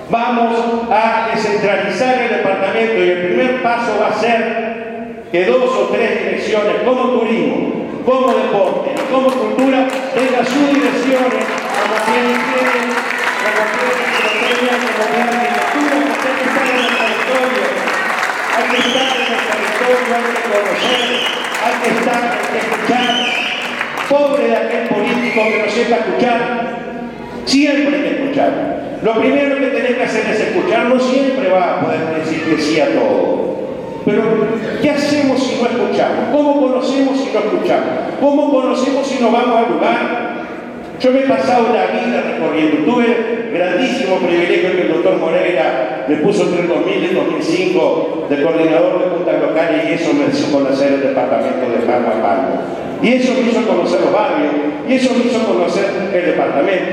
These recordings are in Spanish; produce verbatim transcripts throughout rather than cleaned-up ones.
Vamos a descentralizar el departamento y el primer paso va a ser que dos o tres direcciones, como turismo, como deporte, como cultura, tengan sus direcciones, como tienen tienen, como tienen secretaría, como tienen arquitectura, porque hay que estar en el territorio, hay que estar en el territorio, hay que conocer, hay que estar, hay que escuchar. Pobre de aquel político que no sepa escuchar, siempre hay que escuchar. Lo primero que tenés que hacer es escuchar, no siempre vas a poder decir que sí a todo. Pero, ¿qué hacemos si no escuchamos? ¿Cómo conocemos si no escuchamos? ¿Cómo conocemos si no vamos al lugar? Yo me he pasado la vida recorriendo. Tuve el grandísimo privilegio que el doctor Moreira me puso entre el dos mil y el dos mil cinco de coordinador de juntas locales, y eso me hizo conocer el departamento de palmo a palmo. Y eso me hizo conocer los barrios, y eso me hizo conocer el departamento.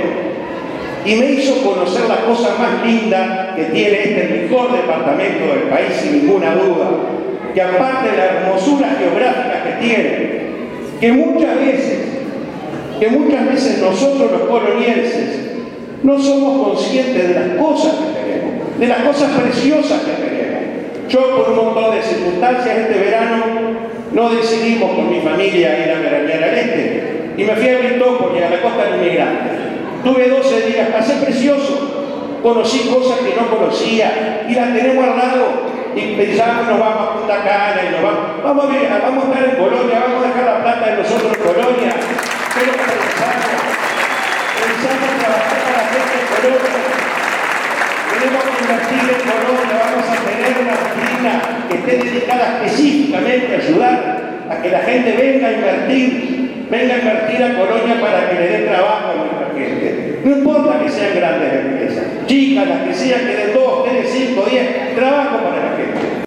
Y me hizo conocer la cosa más linda que tiene este mejor departamento del país, sin ninguna duda, que aparte de la hermosura geográfica que tiene, que muchas veces, que muchas veces nosotros los colonienses no somos conscientes de las cosas que tenemos, de las cosas preciosas que tenemos. Yo, por un montón de circunstancias, este verano no decidimos con mi familia ir a veranear al este, y me fui a Britópolis, a la costa del Inmigrante. Tuve doce días, pasé precioso, conocí cosas que no conocía y las tenemos al lado y pensamos nos vamos a Punta Cana y nos vamos, vamos a, ver, vamos a estar en Colonia, vamos a dejar la plata de nosotros en Colonia, pero pensamos, pensamos trabajar para la gente en Colonia, tenemos que invertir en Colonia, vamos a tener una oficina que esté dedicada específicamente a ayudar a que la gente venga a invertir, venga a invertir a Colonia para que le dé trabajo a nuestra gente. No importa que sean grandes empresas, chicas, las que sean, que den dos, tres, cinco, diez, trabajo para la gente.